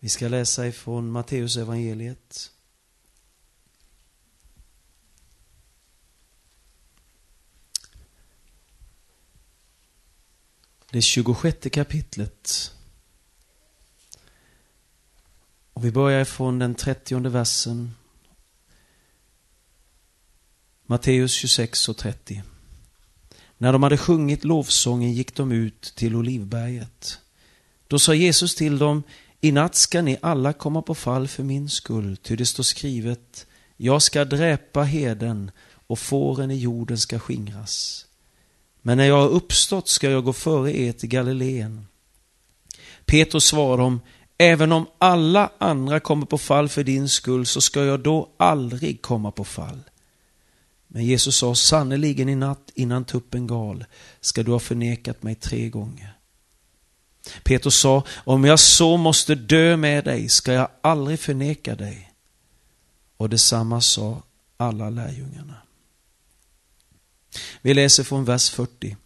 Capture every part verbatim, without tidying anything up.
Vi ska läsa ifrån Matteus evangeliet. Det tjugosjätte kapitlet. Och vi börjar ifrån den trettionde versen. Matteus tjugosex och trettio. När de hade sjungit lovsången gick de ut till Olivberget. Då sa Jesus till dem: i natt ska ni alla komma på fall för min skull, ty det står skrivet: jag ska dräpa herden och fåren i jorden ska skingras. Men när jag har uppstått ska jag gå före er till Galileen. Petrus svarade dem: även om alla andra kommer på fall för din skull, så ska jag då aldrig komma på fall. Men Jesus sa: sannoliken i natt innan tuppen gal ska du ha förnekat mig tre gånger. Petrus sa: om jag så måste dö med dig ska jag aldrig förneka dig. Och detsamma sa alla lärjungarna. Vi läser från vers fyrtio.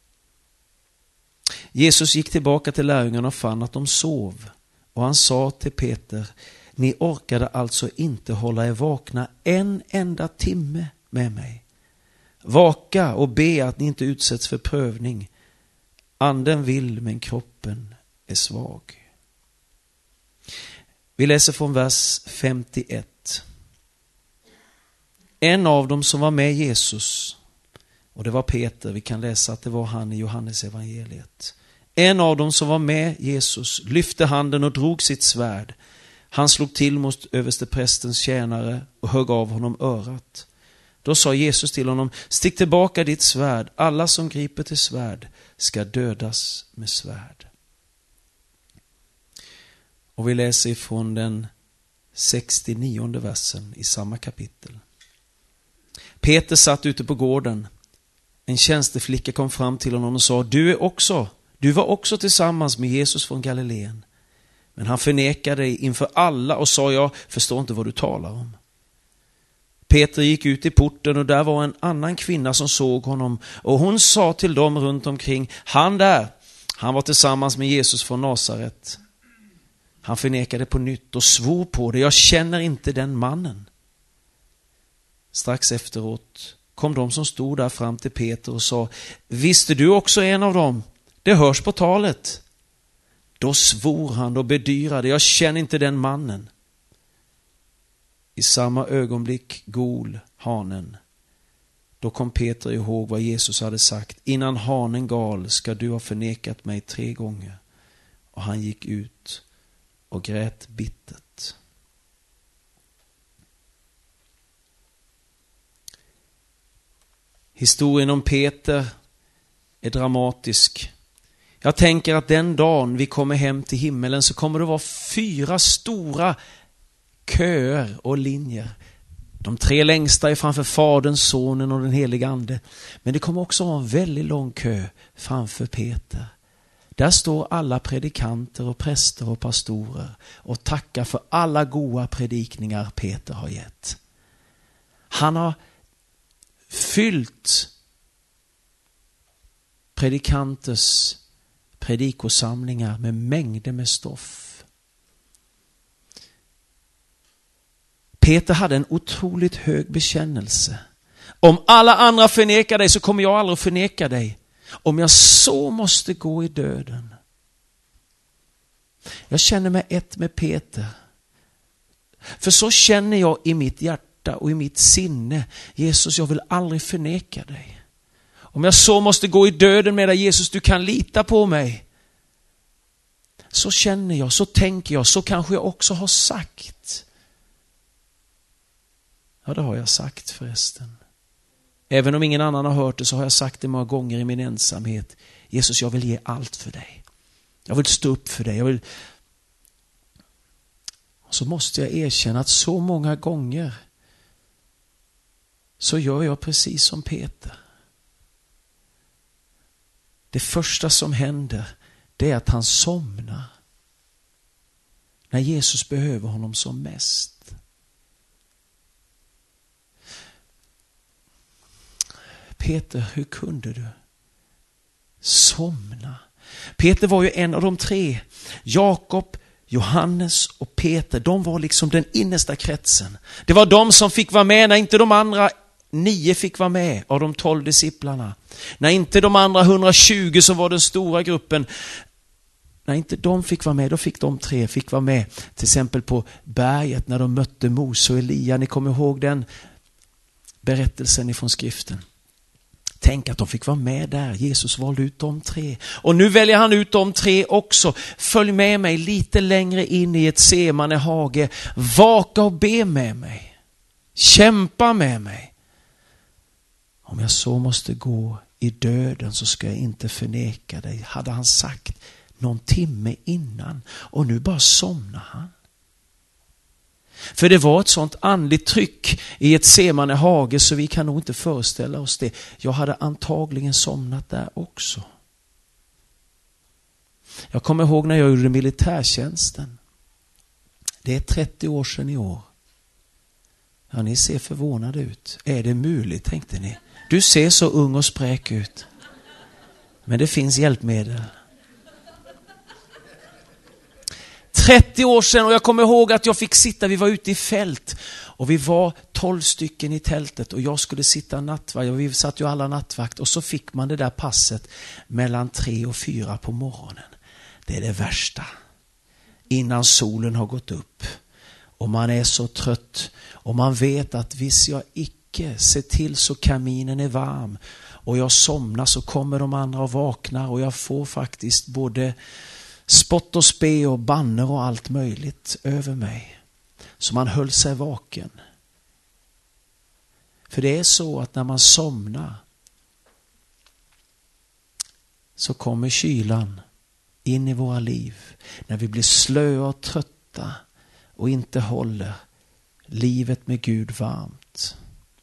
Jesus gick tillbaka till lärjungarna och fann att de sov. Och han sa till Peter: ni orkade alltså inte hålla er vakna en enda timme med mig. Vaka och be att ni inte utsätts för prövning. Anden vill, men kroppen är svag. Vi läser från vers femtioett. En av dem som var med Jesus, och det var Peter, vi kan läsa att det var han i Johannes evangeliet. En av dem som var med Jesus lyfte handen och drog sitt svärd. Han slog till mot översteprästens tjänare och högg av honom örat. Då sa Jesus till honom: stick tillbaka ditt svärd. Alla som griper till svärd ska dödas med svärd. Och vi läser ifrån den sextionionde versen i samma kapitel. Peter satt ute på gården. En tjänsteflicka kom fram till honom och sa: du är också, du var också tillsammans med Jesus från Galileen. Men han förnekade inför alla och sa: jag förstår inte vad du talar om. Peter gick ut i porten och där var en annan kvinna som såg honom, och hon sa till dem runt omkring: han där, han var tillsammans med Jesus från Nasaret. Han förnekade på nytt och svor på det: jag känner inte den mannen. Strax efteråt kom de som stod där fram till Peter och sa: visste du också en av dem? Det hörs på talet. Då svor han och bedyrade: jag känner inte den mannen. I samma ögonblick gol hanen. Då kom Peter ihåg vad Jesus hade sagt: innan hanen gal ska du ha förnekat mig tre gånger. Och han gick ut och grät bittert. Historien om Peter är dramatisk. Jag tänker att den dagen vi kommer hem till himmelen så kommer det vara fyra stora köer och linjer. De tre längsta är framför Fadern, Sonen och den helige Ande. Men det kommer också vara en väldigt lång kö framför Peter. Där står alla predikanter och präster och pastorer och tackar för alla goda predikningar Peter har gett. Han har fyllt predikanters predikosamlingar med mängder med stoff. Peter hade en otroligt hög bekännelse. Om alla andra förnekar dig så kommer jag aldrig förneka dig. Om jag så måste gå i döden. Jag känner mig ett med Peter. För så känner jag i mitt hjärta och i mitt sinne: Jesus, jag vill aldrig förneka dig. Om jag så måste gå i döden med dig, Jesus, du kan lita på mig. Så känner jag, så tänker jag, så kanske jag också har sagt. Ja, det har jag sagt förresten. Även om ingen annan har hört det så har jag sagt det många gånger i min ensamhet. Jesus, jag vill ge allt för dig. Jag vill stå upp för dig. Jag vill... Och så måste jag erkänna att så många gånger så gör jag precis som Peter. Det första som händer, det är att han somnar. När Jesus behöver honom som mest. Peter, hur kunde du somna? Peter var ju en av de tre. Jakob, Johannes och Peter, de var liksom den innersta kretsen. Det var de som fick vara med när inte de andra nio fick vara med av de tolv disciplarna. När inte de andra hundratjugo som var den stora gruppen, när inte de fick vara med, då fick de tre fick vara med. Till exempel på berget när de mötte Mose och Elia. Ni kommer ihåg den berättelsen ifrån skriften. Tänk att de fick vara med där. Jesus valde ut de tre. Och nu väljer han ut de tre också. Följ med mig lite längre in i ett Getsemane hage. Vaka och be med mig. Kämpa med mig. Om jag så måste gå i döden så ska jag inte förneka dig, hade han sagt någon timme innan. Och nu bara somnar han. För det var ett sånt andligt tryck i ett Getsemane hage så vi kan nog inte föreställa oss det. Jag hade antagligen somnat där också. Jag kommer ihåg när jag gjorde militärtjänsten. Det är trettio år sedan i år. Ja, ni ser förvånade ut. Är det möjligt, tänkte ni? Du ser så ung och spräk ut. Men det finns hjälpmedel. trettio år sedan och jag kommer ihåg att jag fick sitta, vi var ute i fält och vi var tolv stycken i tältet och jag skulle sitta nattvakt och vi satt ju alla nattvakt och så fick man det där passet mellan tre och fyra på morgonen. Det är det värsta. Innan solen har gått upp och man är så trött och man vet att visst jag icke ser till så kaminen är varm och jag somnar så kommer de andra och vaknar och jag får faktiskt både spott och spe och banner och allt möjligt över mig. Så man höll sig vaken. För det är så att när man somnar så kommer kylan in i våra liv. När vi blir slöa och trötta och inte håller livet med Gud varmt.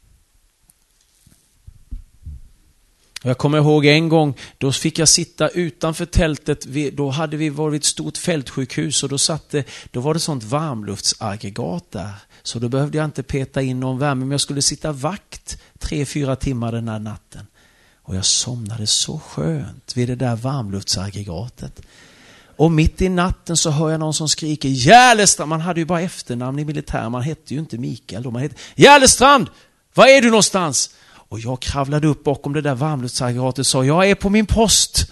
Jag kommer ihåg en gång, då fick jag sitta utanför tältet, då hade vi varit ett stort fältsjukhus och då, satte, då var det sånt varmluftsaggregat där. Så då behövde jag inte peta in någon värme, men jag skulle sitta vakt tre, fyra timmar den här natten. Och jag somnade så skönt vid det där varmluftsaggregatet. Och mitt i natten så hör jag någon som skriker, Järlestrand! Man hade ju bara efternamn i militär, man hette ju inte Mikael då, man hette Järlestrand! Var är du någonstans? Och jag kravlade upp bakom det där varmluftsaggregatet och sa, jag är på min post.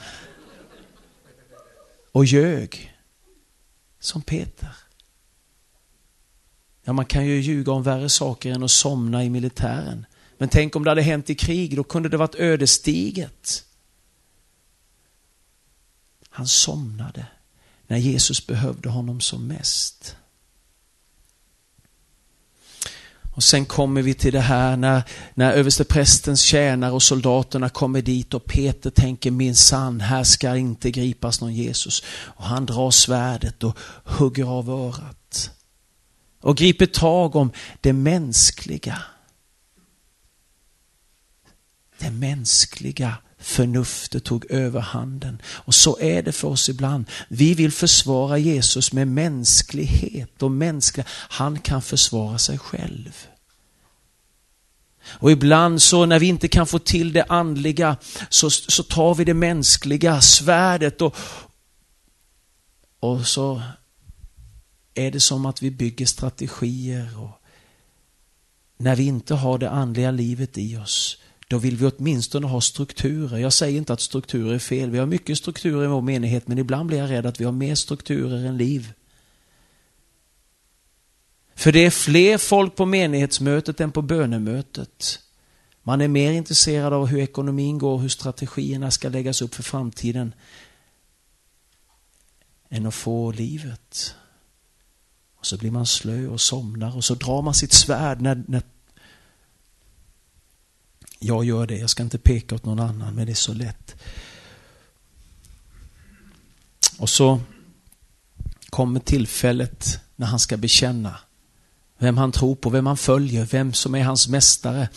Och ljög. Som Peter. Ja, man kan ju ljuga om värre saker än att somna i militären. Men tänk om det hade hänt i krig, då kunde det varit ödesdiget. Han somnade när Jesus behövde honom som mest. Och sen kommer vi till det här när, när översteprästens tjänare och soldaterna kommer dit och Peter tänker, minsann, här ska inte gripas någon Jesus. Och han drar svärdet och hugger av örat. Och griper tag om det mänskliga. Det mänskliga förnuftet tog över handen. Och så är det för oss ibland. Vi vill försvara Jesus med mänsklighet och mänskliga. Han kan försvara sig själv. Och ibland så när vi inte kan få till det andliga så, så tar vi det mänskliga svärdet och, och så är det som att vi bygger strategier. Och när vi inte har det andliga livet i oss, då vill vi åtminstone ha strukturer. Jag säger inte att strukturer är fel. Vi har mycket strukturer i vår menighet, men ibland blir jag rädd att vi har mer strukturer än liv. För det är fler folk på menighetsmötet än på bönemötet. Man är mer intresserad av hur ekonomin går, hur strategierna ska läggas upp för framtiden än att få livet. Och så blir man slö och somnar och så drar man sitt svärd när, när jag gör det. Jag ska inte peka åt någon annan, men det är så lätt. Och så kommer tillfället när han ska bekänna vem han tror på, vem han följer, vem som är hans mästare.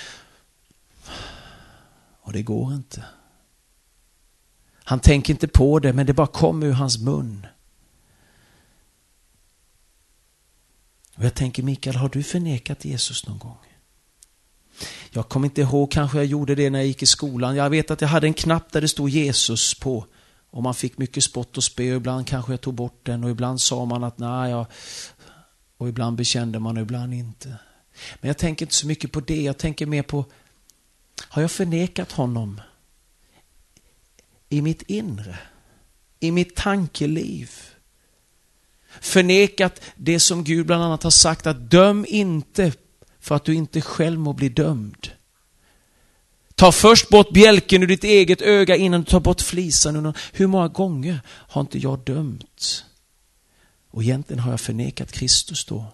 Och det går inte. Han tänker inte på det, men det bara kommer ur hans mun. Och jag tänker, Mikael, har du förnekat Jesus någon gång? Jag kommer inte ihåg, kanske jag gjorde det när jag gick i skolan. Jag vet att jag hade en knapp där det stod Jesus på. Och man fick mycket spott och spe. Och ibland kanske jag tog bort den. Och ibland sa man att nej, jag... Och ibland bekände man och ibland inte. Men jag tänker inte så mycket på det. Jag tänker mer på, har jag förnekat honom i mitt inre? I mitt tankeliv? Förnekat det som Gud bland annat har sagt, att döm inte för att du inte själv må bli dömd. Ta först bort bjälken ur ditt eget öga innan du tar bort flisan. Hur många gånger har inte jag dömt? Och egentligen har jag förnekat Kristus då.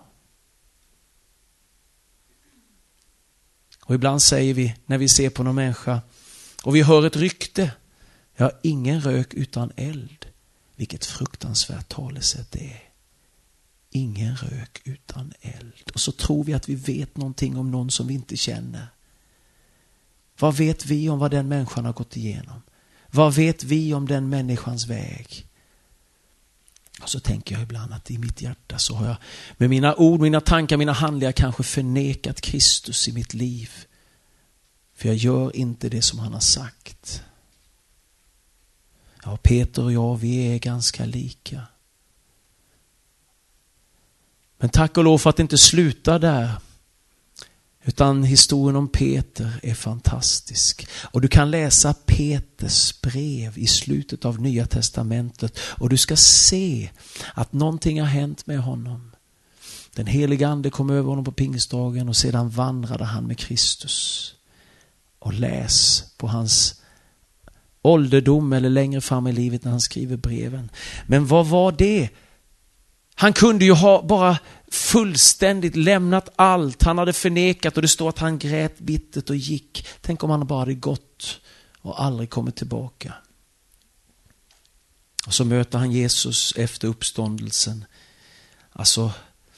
Och ibland säger vi, när vi ser på någon människa och vi hör ett rykte, ja, ingen rök utan eld. Vilket fruktansvärt talesätt det är. Ingen rök utan eld. Och så tror vi att vi vet någonting om någon som vi inte känner. Vad vet vi om vad den människan har gått igenom? Vad vet vi om den människans väg? Och så tänker jag ibland att i mitt hjärta så har jag med mina ord, mina tankar, mina handlingar kanske förnekat Kristus i mitt liv. För jag gör inte det som han har sagt. Ja, Peter och jag, vi är ganska lika. Men tack och lov för att det inte slutar där. Utan historien om Peter är fantastisk. Och du kan läsa Peters brev i slutet av Nya testamentet. Och du ska se att någonting har hänt med honom. Den heliga ande kom över honom på pingstdagen och sedan vandrade han med Kristus. Och läs på hans ålderdom eller längre fram i livet när han skriver breven. Men vad var det? Han kunde ju ha bara fullständigt lämnat allt. Han hade förnekat och det står att han grät bittert och gick. Tänk om han bara hade gått och aldrig kommit tillbaka. Och så möter han Jesus efter uppståndelsen. Alltså,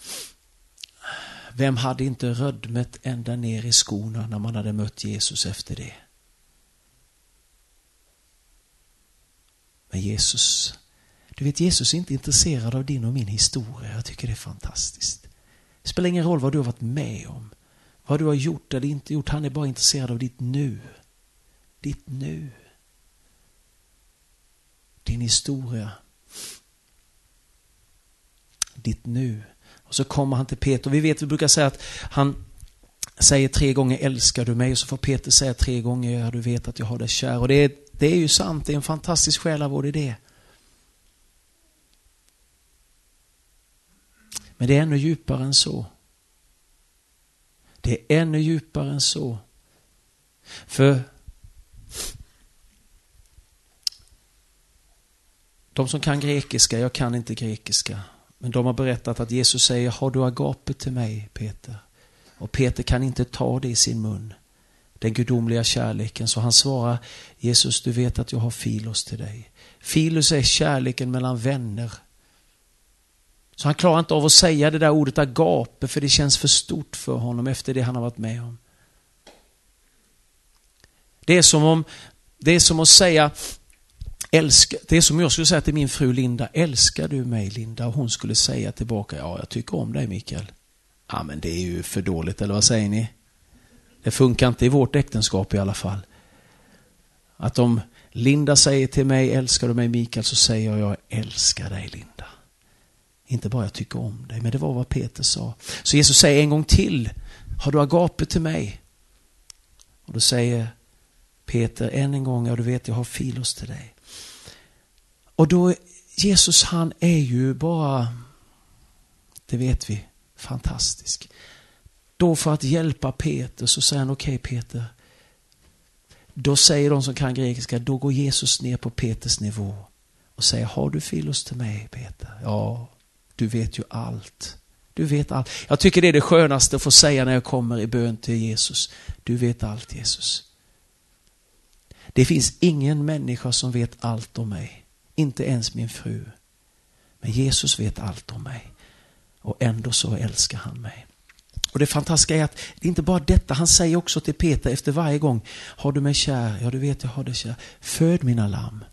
vem hade inte rödmet ända ner i skorna när man hade mött Jesus efter det? Men Jesus, du vet, Jesus är inte intresserad av din och min historia. Jag tycker det är fantastiskt. Det spelar ingen roll vad du har varit med om. Vad du har gjort eller inte gjort. Han är bara intresserad av ditt nu. Ditt nu. Din historia. Ditt nu. Och så kommer han till Peter. Vi vet, vi brukar säga att han säger tre gånger älskar du mig. Och så får Peter säga tre gånger ja, du vet att jag har dig kär. Och det är, det är ju sant. Det är en fantastisk själavård i det. Men det är ännu djupare än så. Det är ännu djupare än så. För de som kan grekiska, jag kan inte grekiska, men de har berättat att Jesus säger, har du agape till mig, Peter? Och Peter kan inte ta det i sin mun. Den gudomliga kärleken. Så han svarar, Jesus, du vet att jag har filos till dig. Filos är kärleken mellan vänner. Så han klarar inte av att säga det där ordet agape, för det känns för stort för honom efter det han har varit med om. Det är som om det är som att säga älska, det är som jag skulle säga till min fru Linda, älskar du mig Linda? Och hon skulle säga tillbaka, ja, jag tycker om dig Mikael. Ja, men det är ju för dåligt, eller vad säger ni? Det funkar inte i vårt äktenskap i alla fall. Att om Linda säger till mig, älskar du mig Mikael, så säger jag, jag älskar dig Linda. Inte bara jag tycker om dig, men det var vad Peter sa. Så Jesus säger en gång till, har du agape till mig? Och då säger Peter än en gång, ja du vet jag har filos till dig. Och då, Jesus han är ju bara, det vet vi, fantastisk. Då för att hjälpa Peter så säger han, okej okay, Peter. Då säger de som kan grekiska, då går Jesus ner på Peters nivå och säger, har du filos till mig Peter? Ja, du vet ju allt. Du vet allt. Jag tycker det är det skönaste att få säga när jag kommer i bön till Jesus. Du vet allt Jesus. Det finns ingen människa som vet allt om mig. Inte ens min fru. Men Jesus vet allt om mig. Och ändå så älskar han mig. Och det fantastiska är att det är inte bara detta. Han säger också till Peter efter varje gång. Har du mig kär? Ja, du vet jag har dig kär. Föd mina lamm.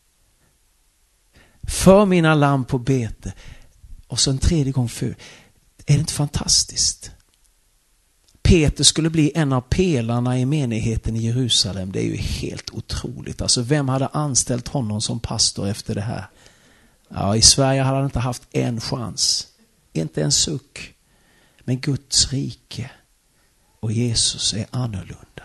För mina lamm på bete. Och så en tredje gång för. Är det inte fantastiskt? Peter skulle bli en av pelarna i menigheten i Jerusalem. Det är ju helt otroligt. Alltså vem hade anställt honom som pastor efter det här? Ja, i Sverige hade han inte haft en chans. Inte en suck. Men Guds rike och Jesus är annorlunda.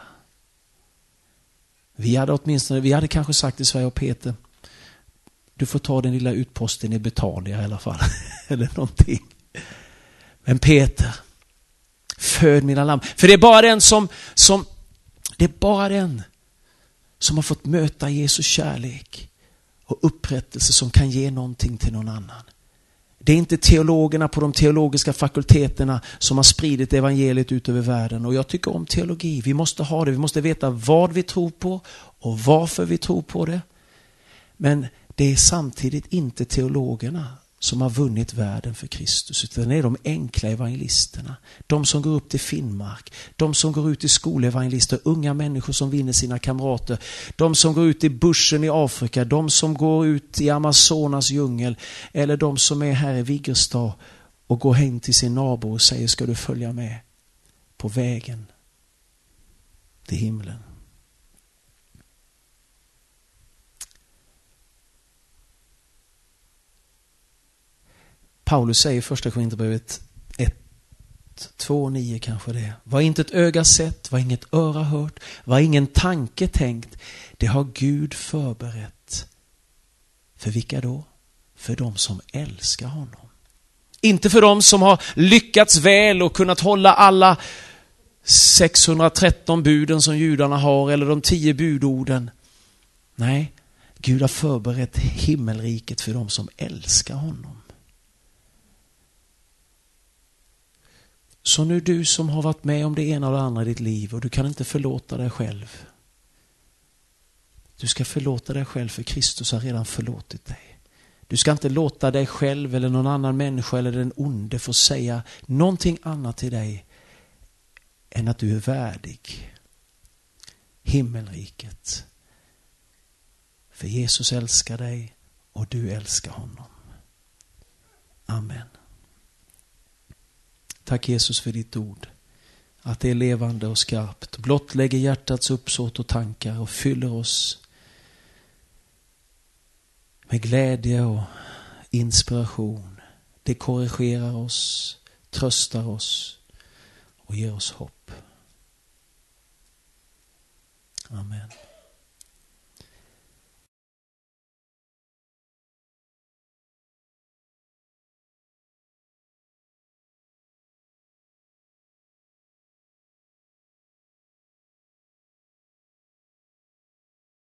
Vi hade åtminstone, vi hade kanske sagt till Sverige och Peter, du får ta den lilla utposten i Betalia i alla fall. Eller någonting. Men Peter, föd mina lamm. För det är bara den som, som det är bara den som har fått möta Jesus kärlek och upprättelse som kan ge någonting till någon annan. Det är inte teologerna på de teologiska fakulteterna som har spridit evangeliet ut över världen. Och jag tycker om teologi. Vi måste ha det. Vi måste veta vad vi tror på och varför vi tror på det. Men det är samtidigt inte teologerna som har vunnit världen för Kristus, utan det är de enkla evangelisterna. De som går upp till Finnmark, de som går ut i skolevangelister, unga människor som vinner sina kamrater, de som går ut i bushen i Afrika, de som går ut i Amazonas djungel, eller de som är här i Viggerstad och går hem till sin nabo och säger, ska du följa med på vägen till himlen? Paulus säger i första Korinthierbrevet ett, två, nio kanske det. Vad inte ett öga sett, vad inget öra hört, vad ingen tanke tänkt, det har Gud förberett. För vilka då? För de som älskar honom. Inte för de som har lyckats väl och kunnat hålla alla sexhundratretton buden som judarna har, eller de tio budorden. Nej, Gud har förberett himmelriket för de som älskar honom. Så nu du som har varit med om det ena och det andra i ditt liv och du kan inte förlåta dig själv. Du ska förlåta dig själv, för Kristus har redan förlåtit dig. Du ska inte låta dig själv eller någon annan människa eller den onde få säga någonting annat till dig än att du är värdig himmelriket. För Jesus älskar dig och du älskar honom. Amen. Tack Jesus för ditt ord. Att det är levande och skarpt. Blottlägger hjärtats uppsåt och tankar och fyller oss med glädje och inspiration. Det korrigerar oss, tröstar oss och ger oss hopp. Amen.